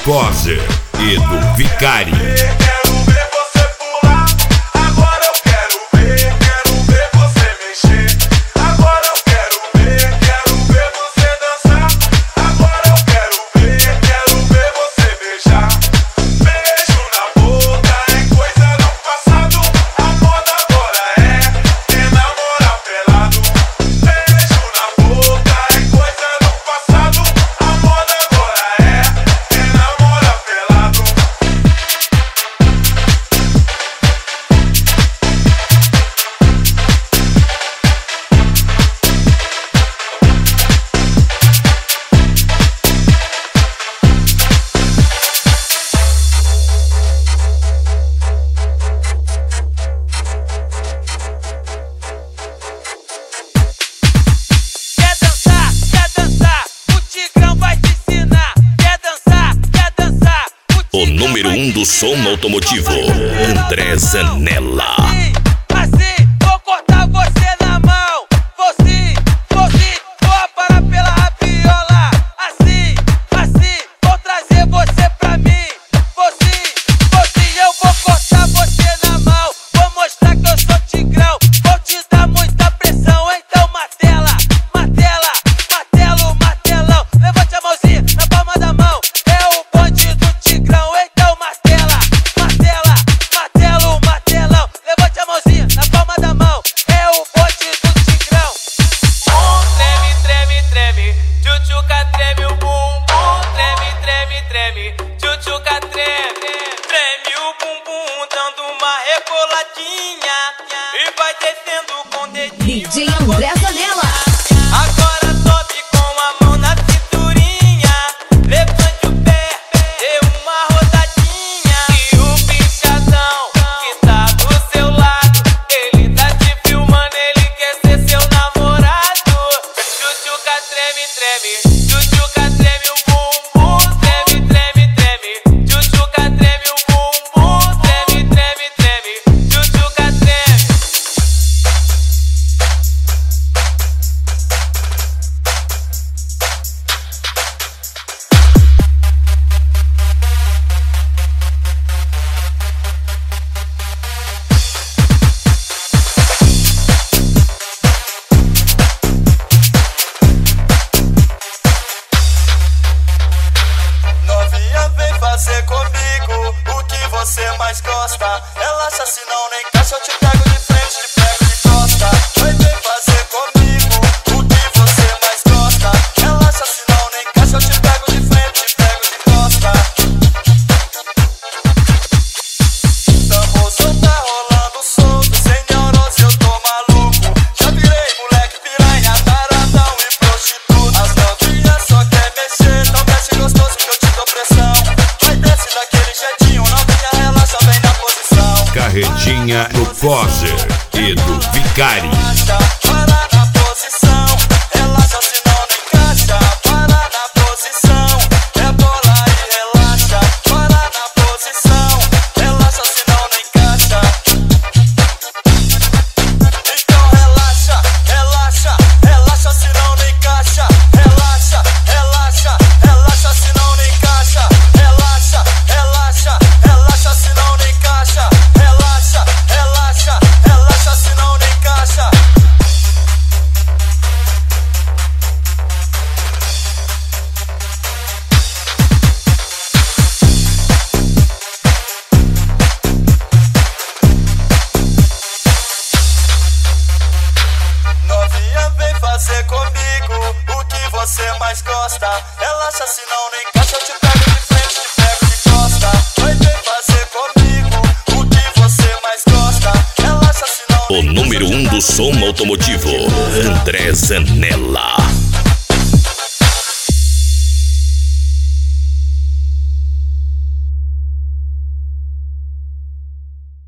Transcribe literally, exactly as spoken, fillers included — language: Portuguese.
Forzer e do Vicari. O número um do som automotivo, André Zanella. Assim, vou cortar você na mão. Vou sim, vou sim, vou aparar pela rabiola. Assim, assim, vou trazer você pra mim. Vou sim, vou sim, eu vou cortar você na mão. Vou mostrar que eu sou tigrão. Vou te dar muita pressão, então martela, martela, martelo, martelão. Levante a mãozinha na palma da mão. É o bonde do tigrão. Então martela, martela, martelo, martelão. Levante a mãozinha na palma da mão. É o bonde do tigrão. Bum, treme, treme, treme. Tchutchuca treme o bumbum. Treme, treme, treme. Tchutchuca treme. Treme o bumbum, dando uma reboladinha. E vai descendo com o dedinho. D J André Zanella. Agora sobe com a mão na cinturinha. Levante o pé, dê uma rodadinha. E o bichadão que tá do seu lado, ele tá te filmando, ele quer ser seu namorado. Tchutchuca treme, treme. Tchutchuca treme o bumbum. Treme, treme, treme. Tchutchuca treme o bumbum. Treme, treme, treme. Tchutchuca treme. Novinha, vem fazer comigo o que você mais gosta. Relaxa, senão nem caixa, eu te pego de frente, te pego de costa. Vai, vem fazer comigo o que você mais gosta. Relaxa, senão nem caixa, eu te pego de frente, te pego de costa. Tamborzão tá rolando solto, sem neurose eu tô maluco. Já virei moleque piranha, taradão e prostituta. As novinhas só quer mexer, então mexe gostoso que eu te dou pressão. Vai desce daquele jeitinho, novinha, relaxa, vem na posição. Carretinha do Forzer e do Vicari. Relaxa, para na posição. Relaxa, senão nem caixa. Para na posição. É bola e relaxa. Para na posição. Relaxa, senão nem caixa. Então relaxa, relaxa, relaxa, senão nem caixa. Relaxa, relaxa, relaxa, senão nem caixa. Relaxa, relaxa, relaxa, senão nem caixa. Relaxa, relaxa, relaxa, senão nem caixa. Novinha, vem fazer comigo o que você mais gosta. Relaxa, senão nem caixa, eu te pego de frente, te pego de costa. Vai, vem fazer comigo o que você mais gosta. Relaxa, senão O nem número um do som automotivo, André Zanella.